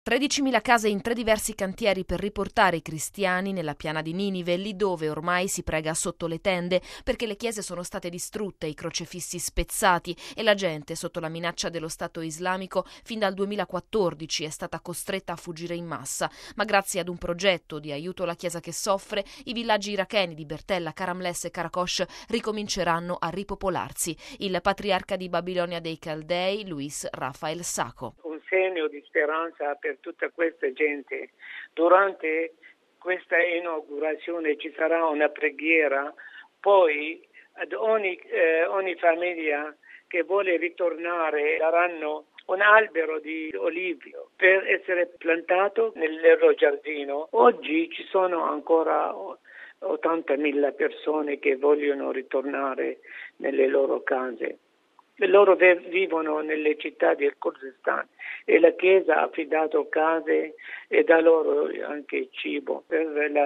13.000 case in 3 diversi cantieri per riportare i cristiani nella piana di Ninive, lì dove ormai si prega sotto le tende, perché le chiese sono state distrutte, i crocefissi spezzati e la gente, sotto la minaccia dello Stato islamico, fin dal 2014 è stata costretta a fuggire in massa. Ma grazie ad un progetto di aiuto alla Chiesa che soffre, i villaggi iracheni di Bertella, Karamles e Karakosh ricominceranno a ripopolarsi. Il patriarca di Babilonia dei Caldei, Luis Rafael Sacco. Segno di speranza per tutta questa gente. Durante questa inaugurazione ci sarà una preghiera, poi ad ogni famiglia che vuole ritornare daranno un albero di olivio per essere plantato nel loro giardino. Oggi ci sono ancora 80.000 persone che vogliono ritornare nelle loro case. Loro vivono nelle città del Kurdistan e la Chiesa ha affidato case e dà loro anche cibo. Per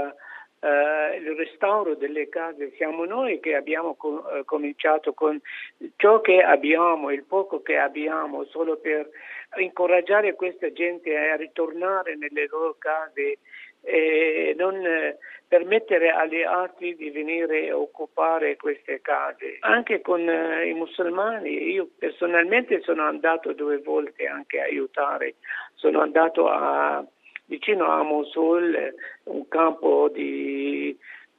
il restauro delle case siamo noi che abbiamo cominciato con ciò che abbiamo, il poco che abbiamo, solo per incoraggiare questa gente a ritornare nelle loro case e non permettere agli altri di venire a occupare queste case. Anche con i musulmani, io personalmente sono andato 2 volte anche a aiutare, sono andato vicino a Mosul, un campo di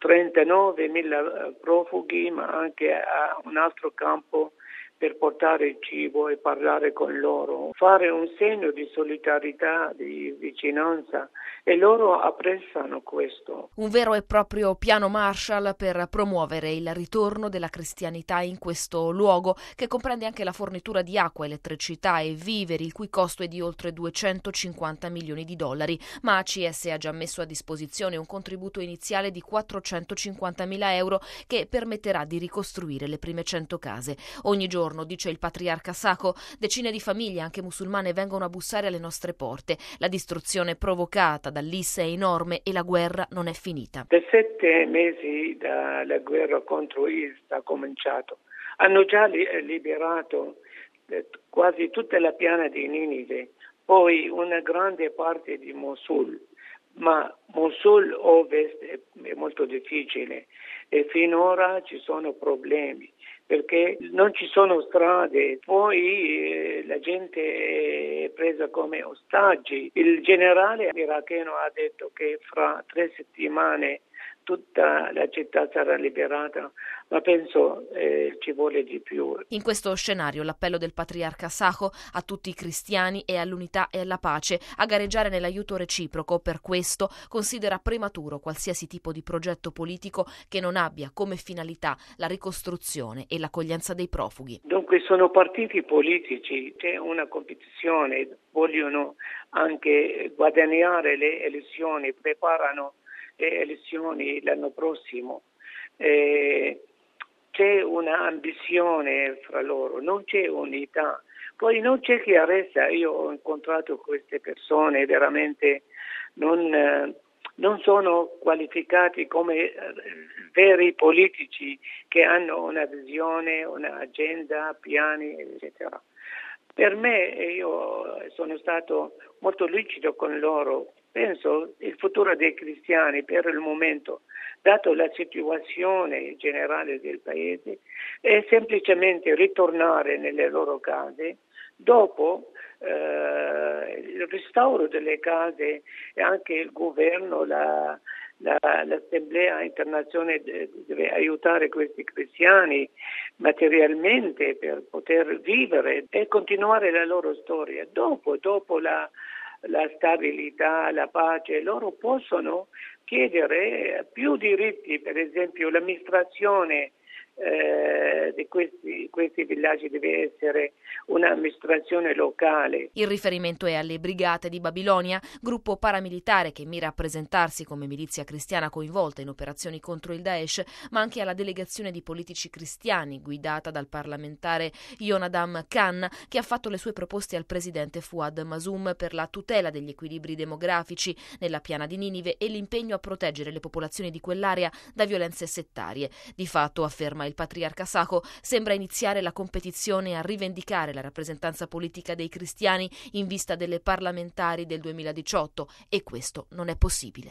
39.000 profughi, ma anche a un altro campo per portare il cibo e parlare con loro, fare un segno di solidarietà, di vicinanza, e loro apprezzano questo. Un vero e proprio piano Marshall per promuovere il ritorno della cristianità in questo luogo, che comprende anche la fornitura di acqua, elettricità e viveri, il cui costo è di oltre 250 milioni di dollari, ma ACS ha già messo a disposizione un contributo iniziale di 450.000 euro che permetterà di ricostruire le prime 100 case. Ogni giorno, dice il patriarca Sacco, decine di famiglie, anche musulmane, vengono a bussare alle nostre porte. La distruzione provocata dall'IS è enorme e la guerra non è finita. Da 7 mesi la guerra contro IS ha cominciato. Hanno già liberato quasi tutta la piana di Ninive, poi una grande parte di Mosul. Ma Mosul Ovest è molto difficile e finora ci sono problemi perché non ci sono strade, poi la gente è presa come ostaggi. Il generale iracheno ha detto che fra 3 settimane tutta la città sarà liberata, ma penso ci vuole di più. In questo scenario l'appello del patriarca Sacco a tutti i cristiani è all'unità e alla pace, a gareggiare nell'aiuto reciproco. Per questo considera prematuro qualsiasi tipo di progetto politico che non abbia come finalità la ricostruzione e l'accoglienza dei profughi. Dunque sono partiti politici, c'è una competizione, vogliono anche guadagnare le elezioni, preparano le elezioni l'anno prossimo. C'è una ambizione fra loro, non c'è unità. Poi non c'è chiarezza. Io ho incontrato queste persone veramente non sono qualificati come veri politici che hanno una visione, un'agenda, piani, eccetera. Per me, io sono stato molto lucido con loro. Penso il futuro dei cristiani per il momento, dato la situazione generale del paese, è semplicemente ritornare nelle loro case. Dopo il restauro delle case e anche il governo, l'Assemblea internazionale deve aiutare questi cristiani materialmente per poter vivere e continuare la loro storia. Dopo la stabilità, la pace, loro possono chiedere più diritti, per esempio l'amministrazione di questi villaggi deve essere un'amministrazione locale. Il riferimento è alle Brigate di Babilonia, gruppo paramilitare che mira a presentarsi come milizia cristiana coinvolta in operazioni contro il Daesh, ma anche alla delegazione di politici cristiani guidata dal parlamentare Yonadam Khan, che ha fatto le sue proposte al presidente Fouad Masum per la tutela degli equilibri demografici nella piana di Ninive e l'impegno a proteggere le popolazioni di quell'area da violenze settarie. Di fatto, afferma il patriarca Sako sembra iniziare la competizione a rivendicare la rappresentanza politica dei cristiani in vista delle parlamentari del 2018 e questo non è possibile.